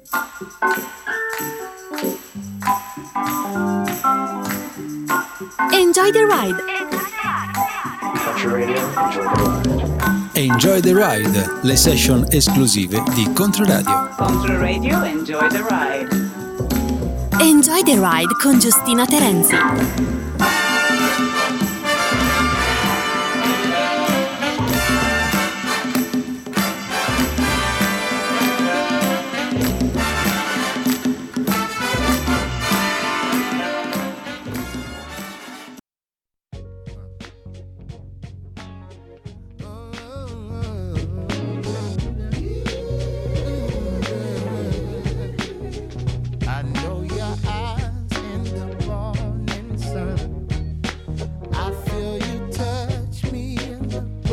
Enjoy the ride. Enjoy the ride, le session esclusive di Controradio. Controradio, enjoy the ride. Enjoy the ride con Giustina Terenzi.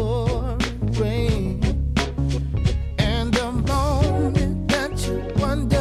One day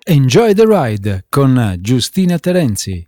Enjoy the Ride con Giustina Terenzi.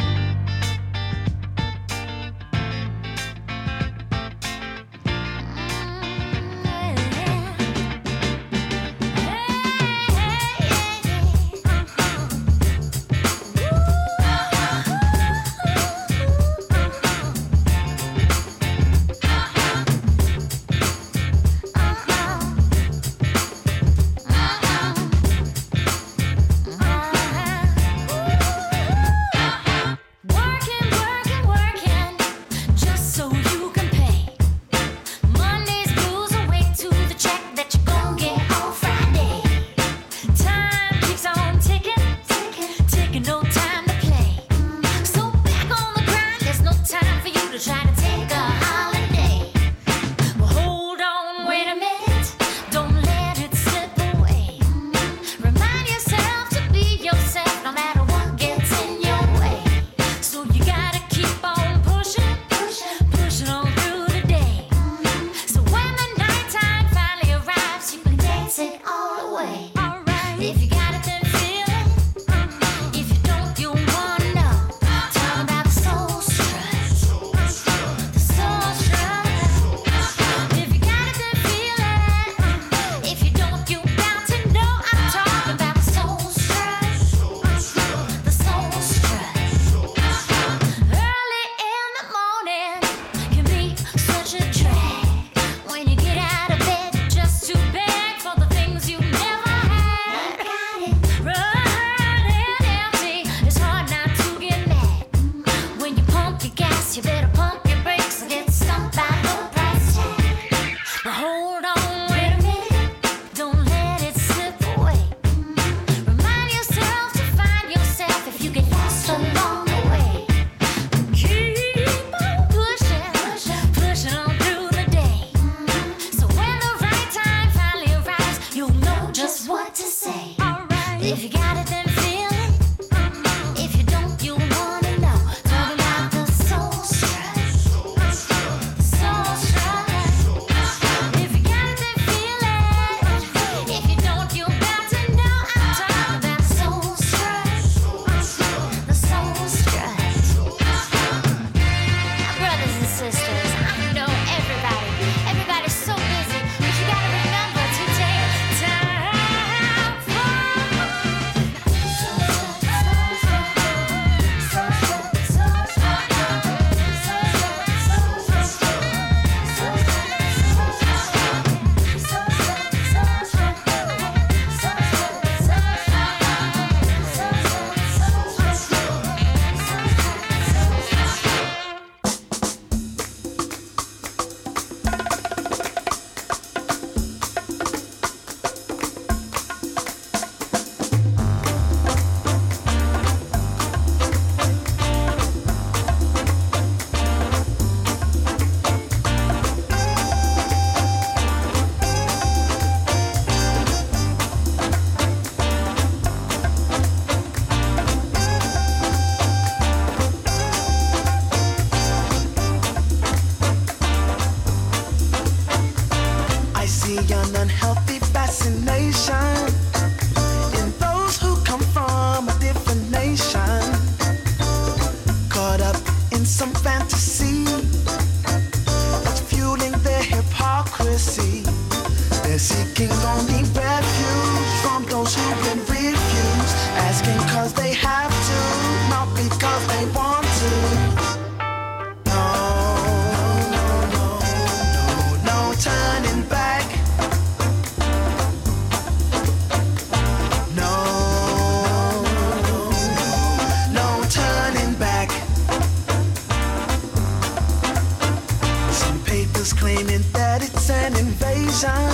Claiming that it's an invasion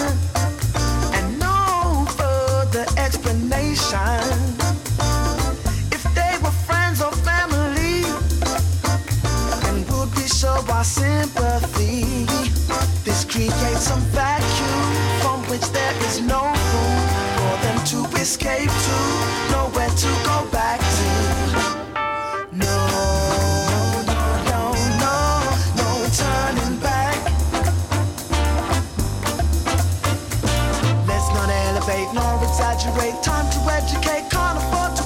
and no further explanation. If they were friends or family, then would we show our sympathy? This creates some vacuum from which there is no room for them to escape to, nowhere to go back to. Nor exaggerate, time to educate, can't afford to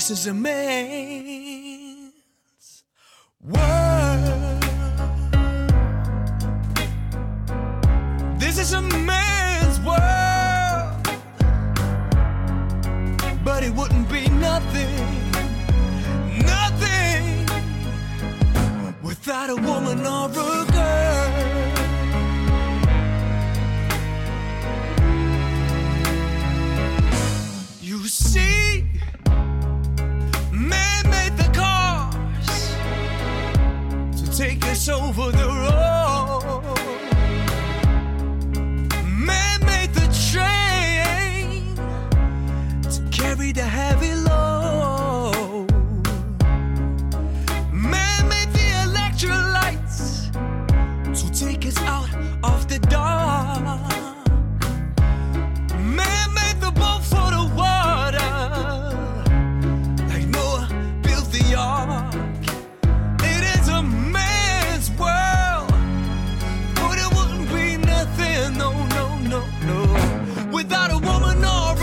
This is a man's world. This is a man's world. But it wouldn't be nothing, nothing without a woman or a girl. You see, man made the cars to take us over the road. Man made the train to carry the heavy load. Man made the electric lights to take us out of the dark. Man made the boat for the water, like Noah built the ark. It is a man's world, but it wouldn't be nothing, no, no, no, no, without a woman or a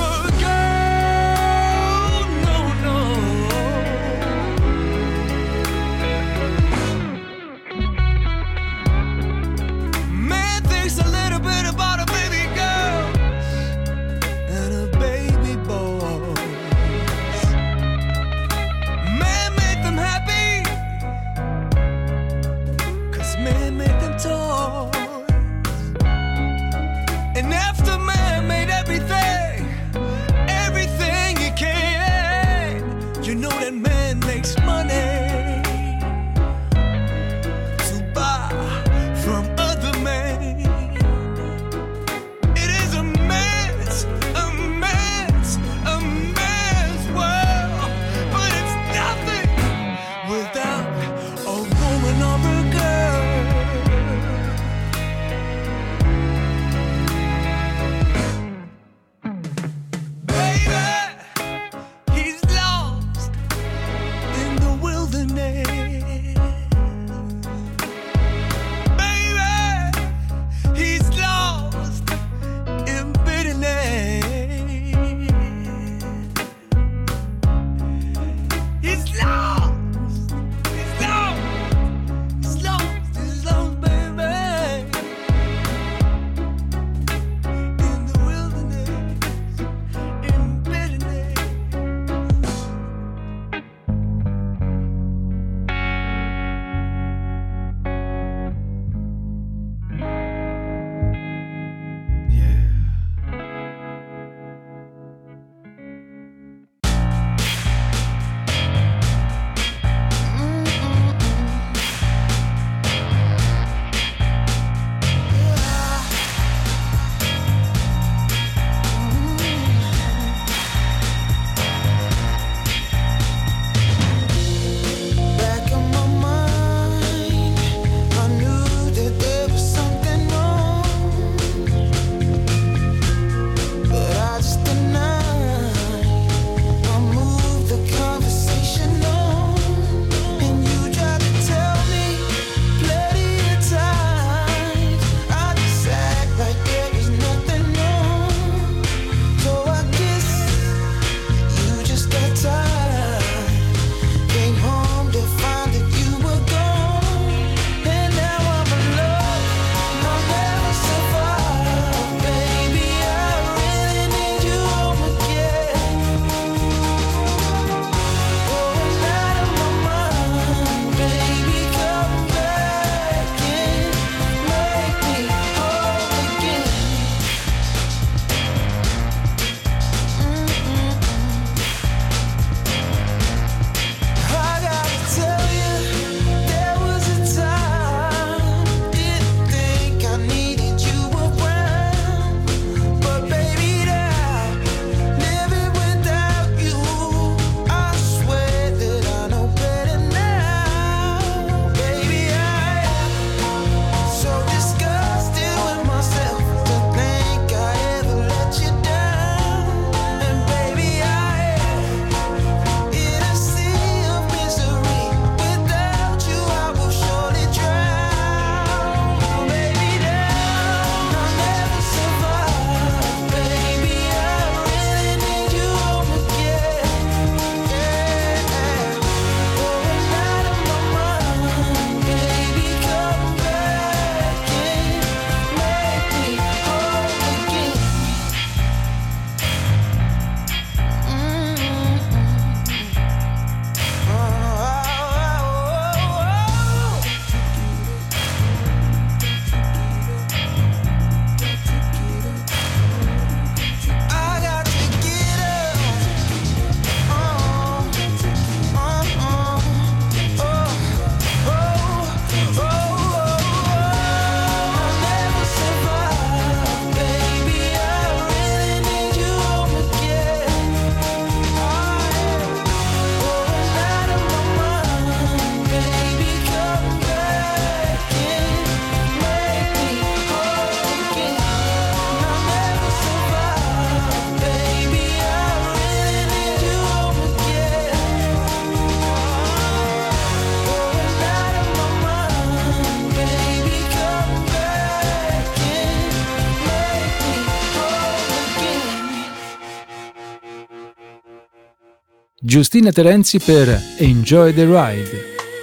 girl, no, no. Man thinks a little bit about a baby girl and a baby boy. Man made them happy, 'cause man made them toys. And after man made everything, everything he can, you know that man makes money to buy from other men. It is a man's world, but it's nothing without a woman or a girl. Baby, he's lost in the wilderness. Giustina Terenzi per Enjoy the Ride.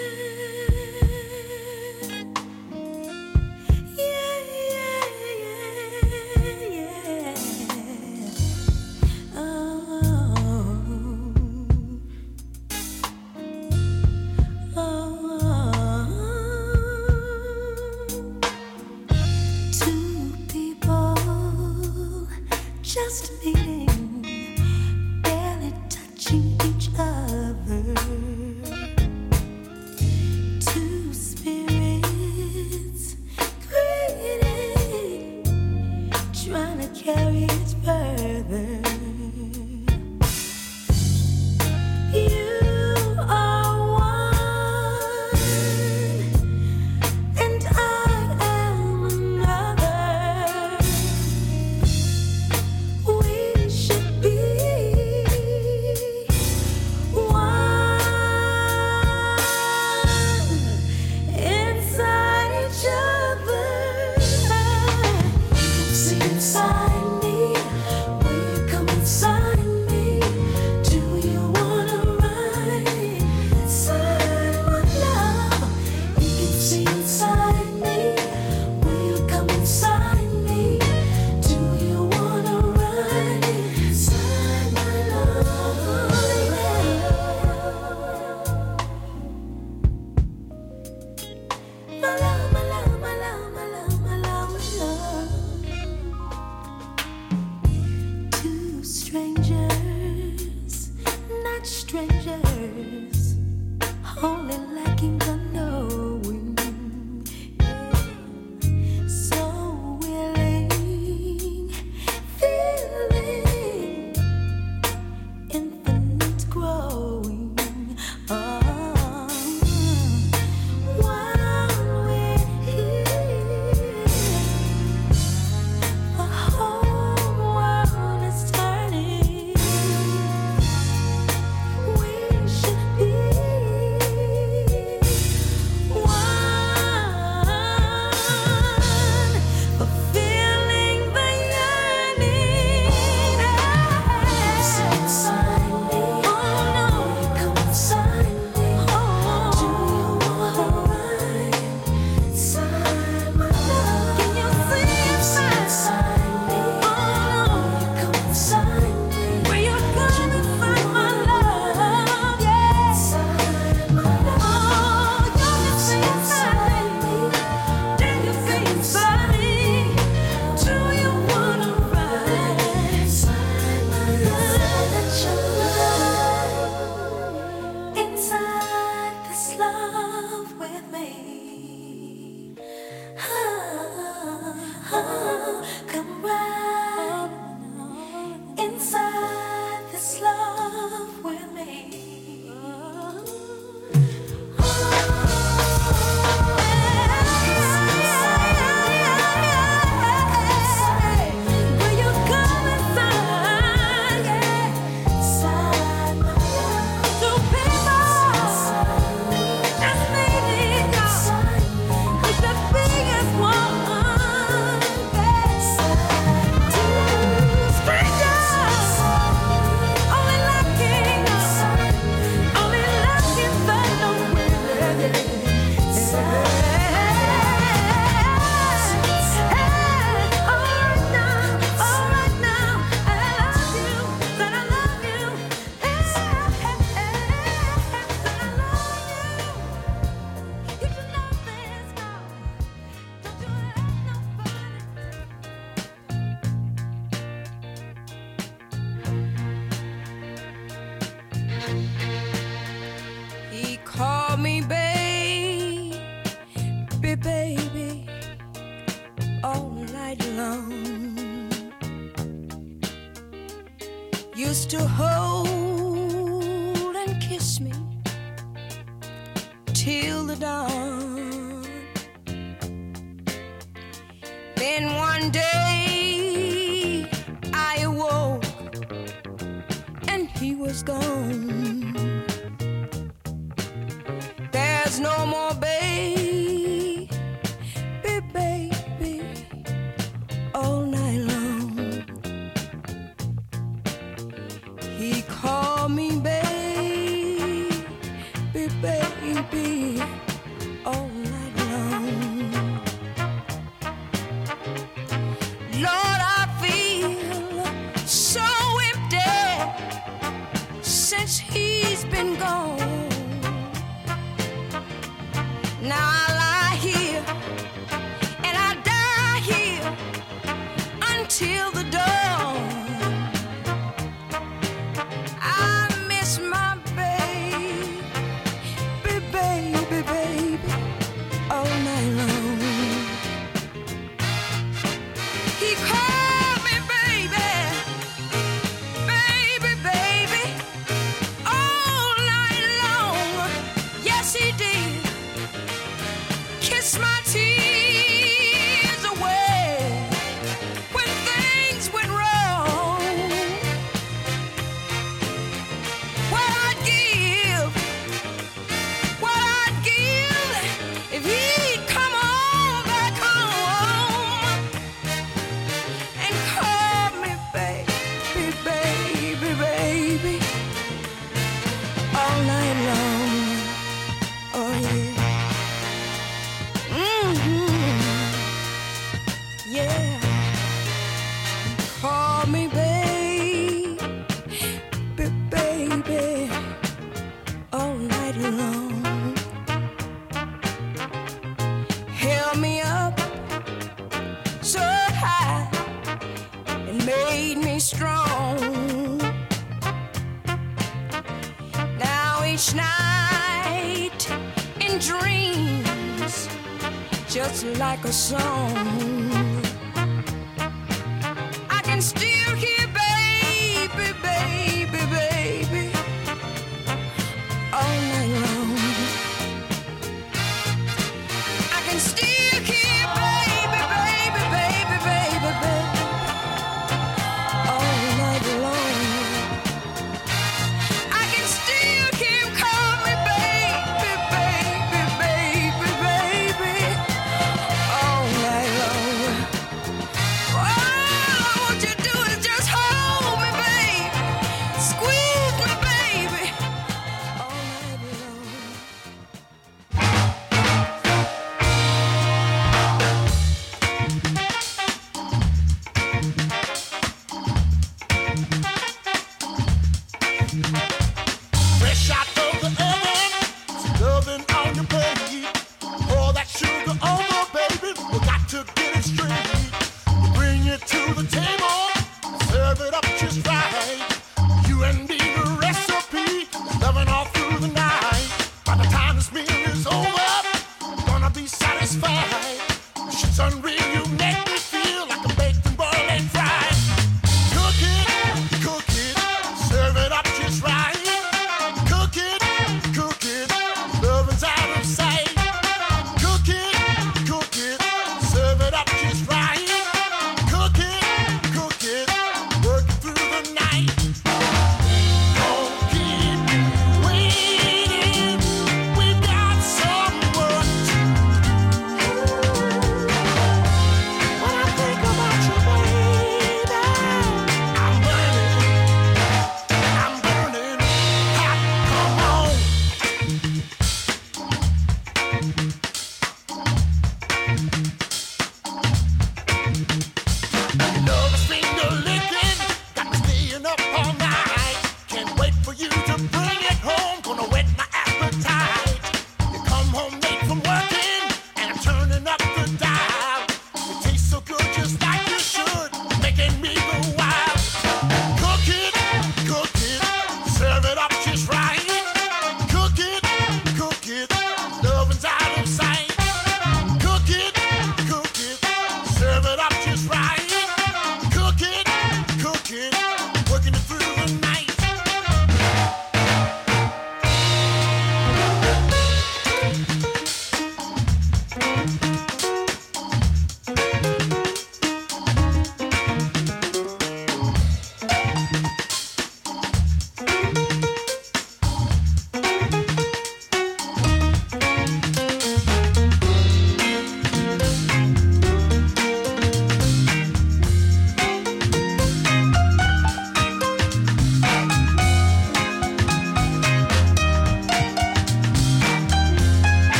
Used to hold and kiss me till the dawn. Then one day I awoke and he was gone. There's no more baby, baby, all night long. He called me baby. baby, all night long. Lord, I feel so empty since he's been gone. Now I lie here and I die here until the dawn. I miss my baby, baby, baby, all night long. He called me baby, baby, baby, all night long. Yes, he did. Kiss my tears away when things went wrong. What I'd give if he'd come on back home and call me baby, baby, baby, all night long. Oh yeah. Yeah, call me baby, baby, all night long. Held me up so high and made me strong. Now each night in dreams, just like a song, I can still hear baby, baby, baby, all night long. I can still hear baby, baby, baby, baby, baby, all night long. I can still hear him call me baby, baby, baby, baby, all night long. All I want you to do is just hold me, baby, squeeze me, baby, all night long. Fresh out of the oven, some loving on your plate. Pour that sugar over, baby. We got to get it straight. We bring it to the table, serve it up just right. You and me, the recipe, loving all through the night. By the time this meal is over, I'm gonna be satisfied. Shit's unreal, you make me feel like a baked and boiled and fried. Cook it, serve it up just right. Cook it, lovin's out of sight.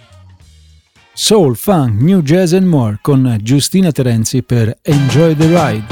Soul, funk, new jazz and more con Giustina Terenzi per Enjoy the Ride.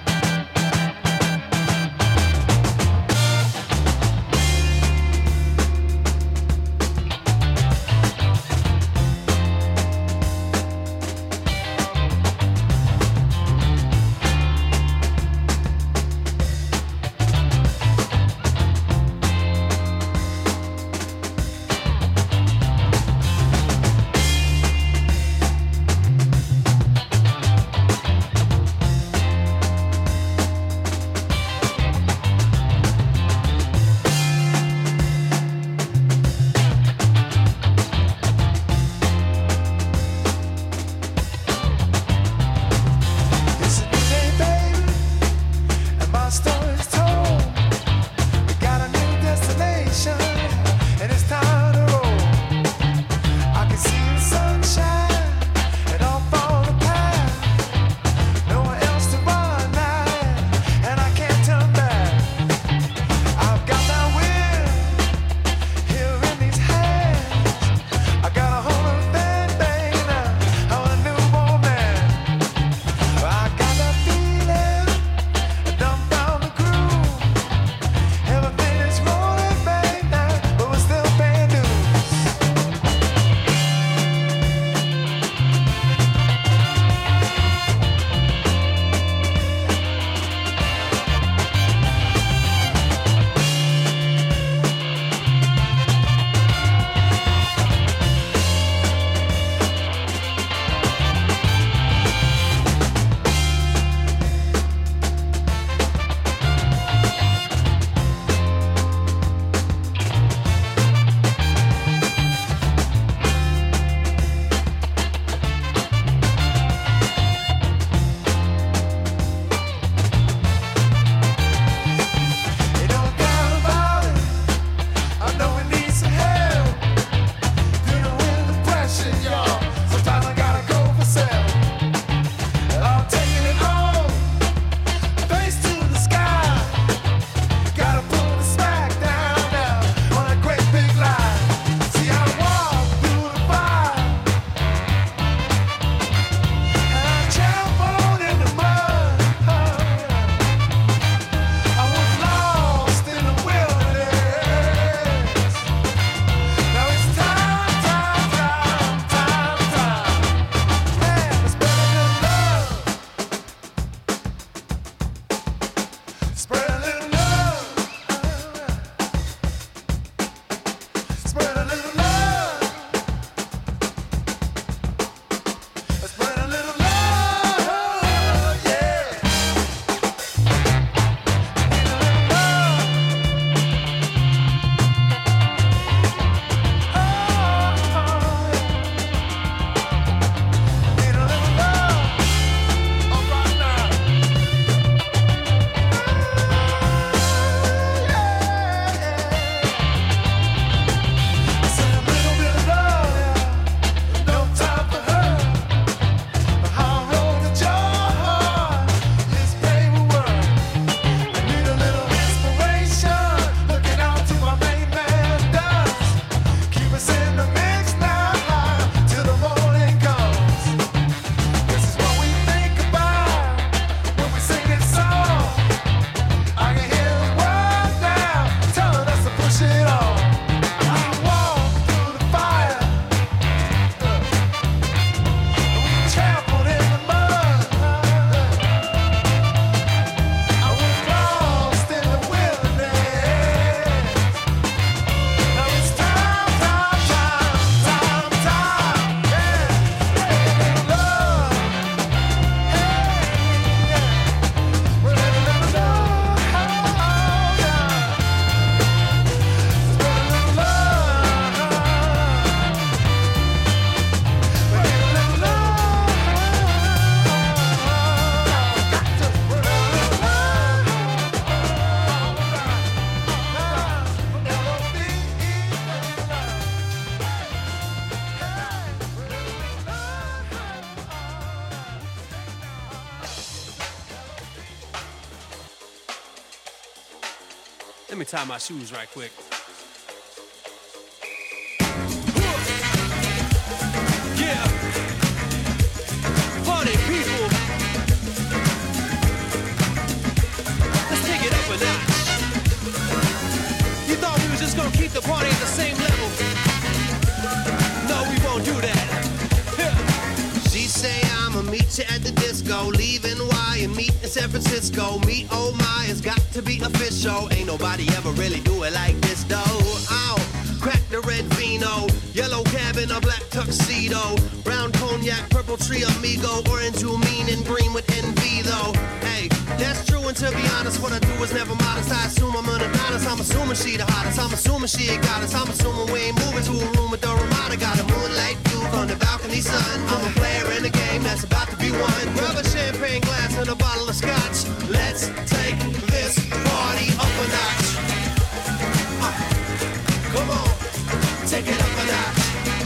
Let me tie my shoes right quick. Francisco. Me, oh my, it's got to be official. Ain't nobody ever really do it like this, though. Ow, crack the red vino, yellow cabin, a black tuxedo, brown cognac, purple tree amigo, orange you mean and green with envy, though. Hey, that's true, and to be honest, what I do is never modest. I assume I'm an Adonis, I'm assuming she the hottest, I'm assuming she a goddess, I'm assuming we ain't moving to a room with the Ramada. Got a moonlight view from the balcony sun. I'm a player in the game that's about to be won. Grab a champagne glass and a bottle of scotch. Let's take this party up a notch. Come on, take it up a notch.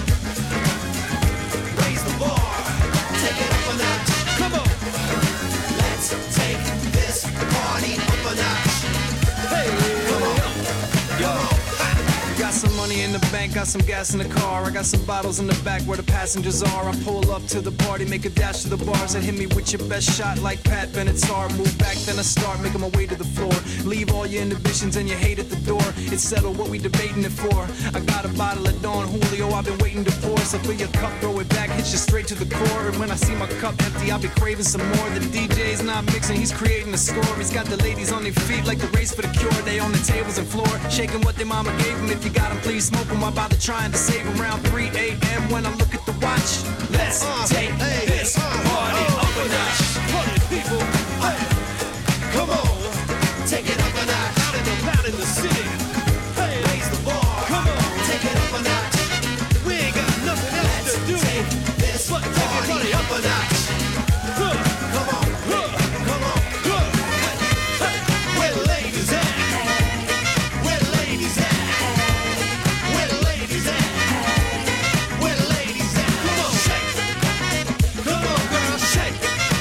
Raise the bar, take it up a notch. Come on, let's take this party up a notch. Hey, come on, come on. Got some money in the bank, got some gas in the car. I got some bottles in the back where the passengers are. I pull up to the party, make a dash to the bars. And hit me with your best shot like Pat Benatar. Move back, then I start making my way to the floor. Leave all your inhibitions and your hate at the door. It's settled what we debating it for. I got a bottle of Don Julio I've been waiting to pour. So fill your cup, throw it back, hit you straight to the core. And when I see my cup empty, I'll be craving some more. The DJ's not mixing, he's creating a score. He's got the ladies on their feet like the race for the cure. They on the tables and floor, shaking what their mama gave them. If you got them, please smoke them. I'm about to trying to save them. Around 3 a.m. when I look at the watch. Let's take this party up a notch. Party people, come on, take it up a notch. Out in the city, hey, raise the bar. Come on, take it up a notch. We ain't got nothing else to do. Take this party up a notch. Come on, come on, where the ladies at? Where the ladies at? Where the ladies at? Where the ladies at? Come on, shake. Come on, girl, shake.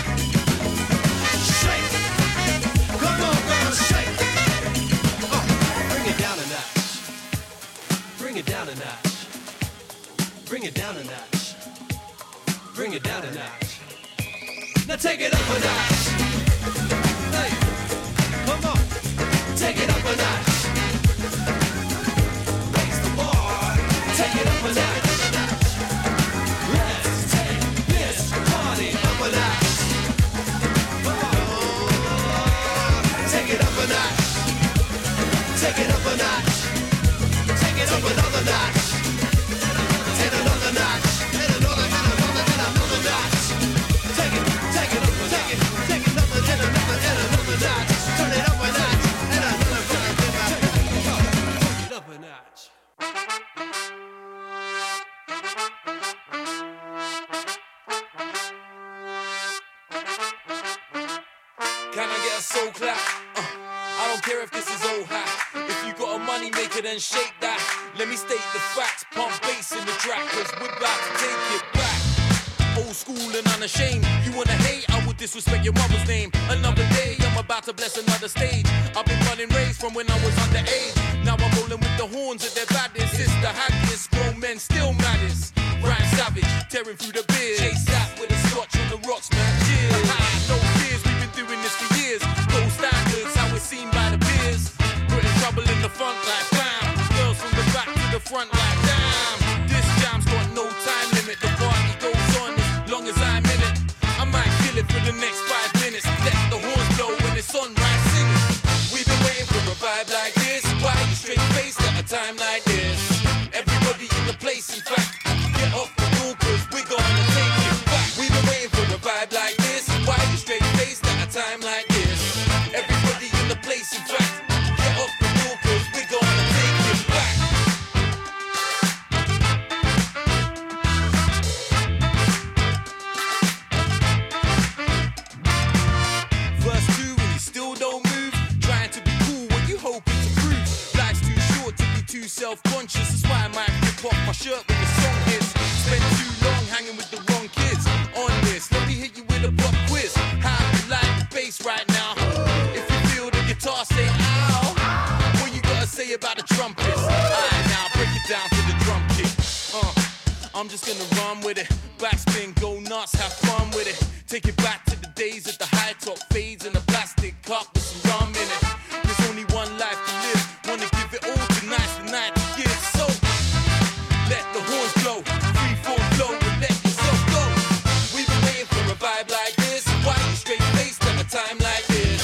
Shake. Come on, girl, shake. Bring it down a notch. Bring it down a notch. Bring it down a notch. Bring it down a notch. Now take it up a notch. Hey, come on, take it up a notch. Raise the bar, take it up a notch. Let's take this party up a notch. Come on, take it up a notch. Take it up a notch. Take it up another notch. Take another notch. And another notch. Take it up, take it, take another, and another notch. Turn it up a notch, and another notch. Turn it up a notch. Can I get a soul clap? I don't care if this is old hat. If you got a money maker, then shake that. Let me state the facts. Pump bass in the track, cause we're about to take it back. Old school and unashamed. You wanna hate? I would disrespect your mother's name. Another day, I'm about to bless another stage. I've been running race from when I was underage. Now I'm rolling with the horns at their baddest. It's the happiest, grown men still maddest. Rhyme savage, tearing through the beer. Chase that with a scotch on the rocks, man. Cheers. No fears, we've been doing this for years. Gold standards, how it's seen by the peers. Putting trouble in the front like bam. Girls from the back to the front like damn. This jam's got no time limit. The party goes on as long as I'm in it. I might kill it for the next 5 minutes. Let the horns blow when it's sunrise singing. We've been waiting for a vibe like this. Why you straight faced at a time like this? Everybody in the place, in fact, get off the wall cause we're gonna take it back. We've been waiting for a vibe like this. Why you straight faced at a time like this? Everybody in the place, in fact, get off the wall cause we're gonna take it back. Verse 2 and you still don't move. Trying to be cool, what you hoping to prove? Life's too short to be too self-conscious. That's why I might rip off my shirt when the song hits. Spent too long hanging with the wrong kids. On this, let me hit you with a pop quiz. How you like the bass right now? If you feel the guitar, say ow. What you gotta say about the trumpets? Alright, now break it down to the drum kick. I'm just gonna run with it. Backspin, go nuts, have fun with it. Take it back to the days of the high top fades and the plastic cup with some rum in it. There's only one life to live. Wanna give it all tonight's the night to give. So let the horns blow, free form flow, and let yourself go. We've been waiting for a vibe like this. Why you straight faced at a time like this?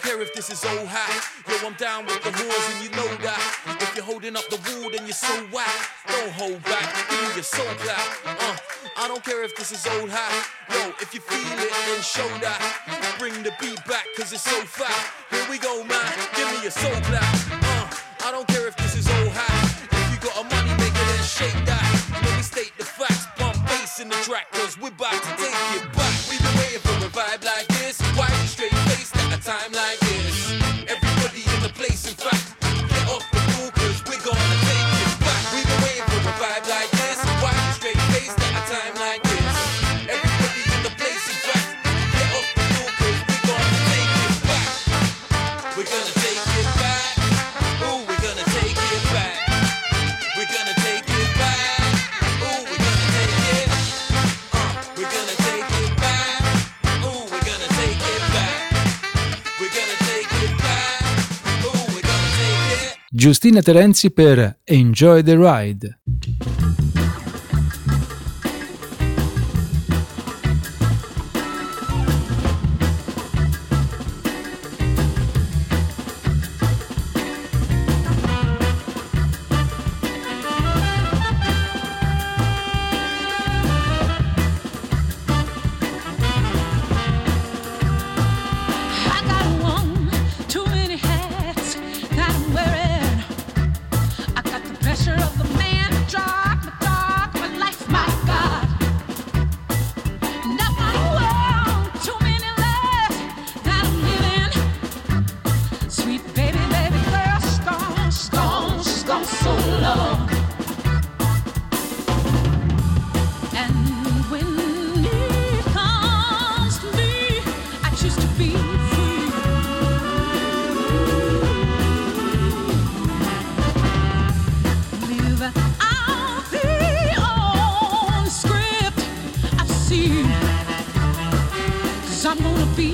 care if this is old hat. Yo, I'm down with the whores and you know that. If you're holding up the wall, then you're so whack. Don't hold back, give me your soul clap. I don't care if this is old hat. Yo, if you feel it, then show that. Bring the beat back, cause it's so fat. Here we go, man, give me your soul clap. I don't care if this is old hat. If you got a money maker, then shake that. Let me state the facts, bump bass in the track, cause we're about to take it back. We've been waiting for a vibe like this. Why you straight faced at a time like this? Everybody in the place, in fact, get off the floor, cause we're gonna take it back. We've been waiting for a vibe like this. Why you straight faced at a time like this? Everybody in the place, in fact, get off the floor, cause we're gonna take it back. We're gonna take it back. Ooh, we're gonna take it back. We're gonna take it back. Ooh, we're gonna take it. We're gonna take it back. Ooh, we're gonna take it back. We're gonna take it back. Ooh, we're gonna take it. Giustina Terenzi per Enjoy the Ride. I got one too many hats that I'm wearing. I got the pressure of the man who drive my dog, my life, my God. And I got one too many lives that I'm living. Sweet baby, baby girl, she's gone so long. And when it comes to me, I choose to be free. Live out the own script I've seen. 'Cause I'm gonna be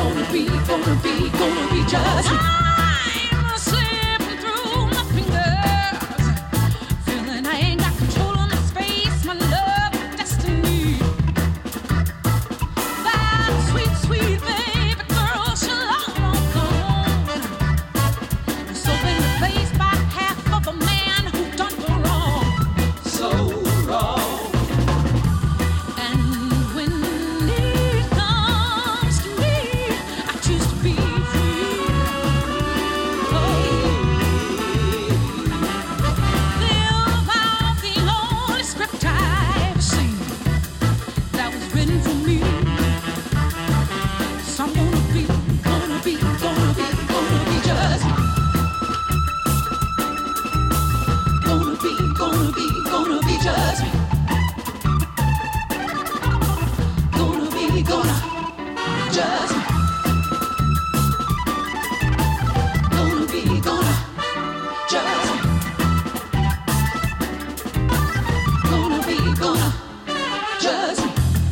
just. I'm slipping through my fingers, feeling I ain't got control on this space, my love, destiny. That sweet, sweet baby girl, she's long gone. So been replaced by half of a man who done her wrong, so wrong. And when it comes to me, I choose to be free. Live out the only script I've seen that was written for me. So I'm gonna be just. Gonna be just. Just. Just.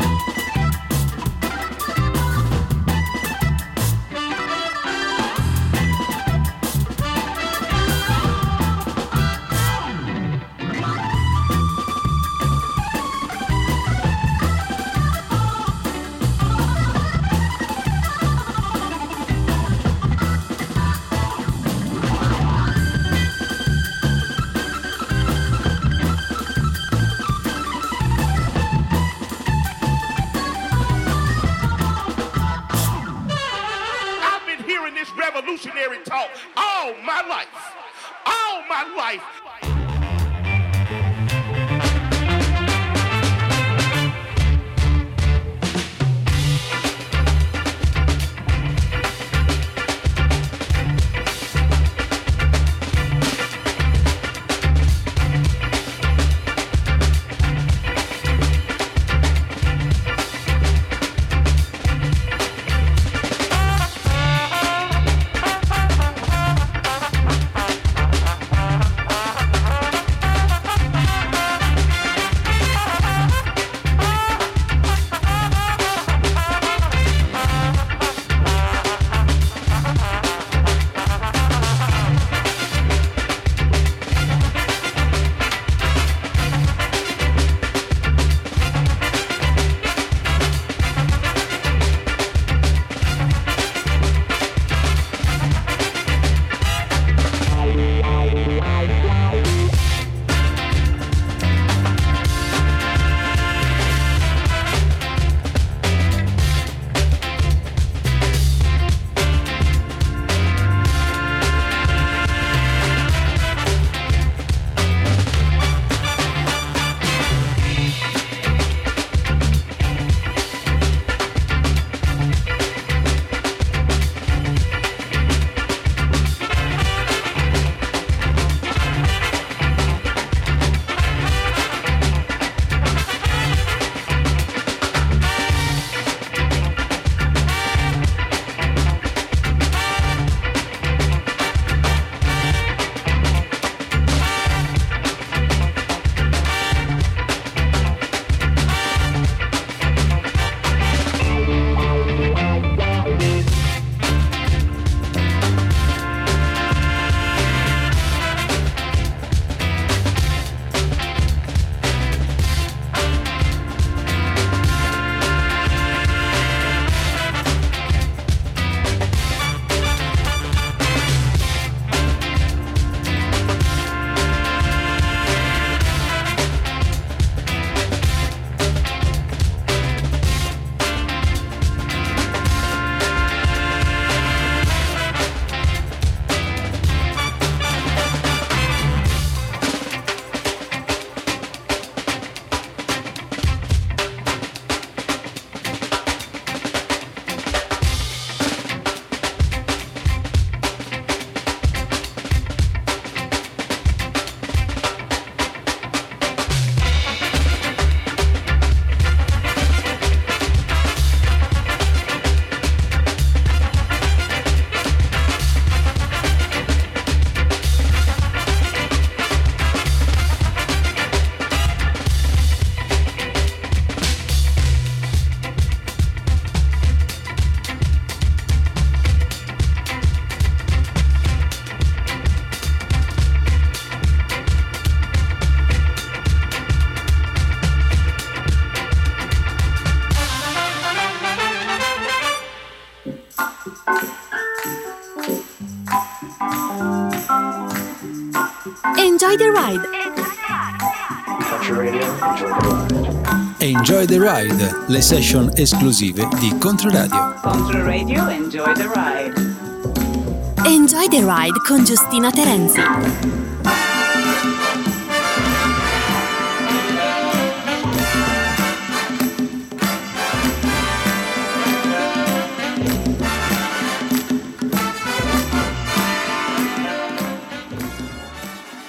I've been hearing this revolutionary talk all my life. All my life. the ride. Country Radio, enjoy the ride. Enjoy the Ride, le session esclusive di Controradio. Controradio, enjoy the ride. Enjoy the ride con Giustina Terenzi.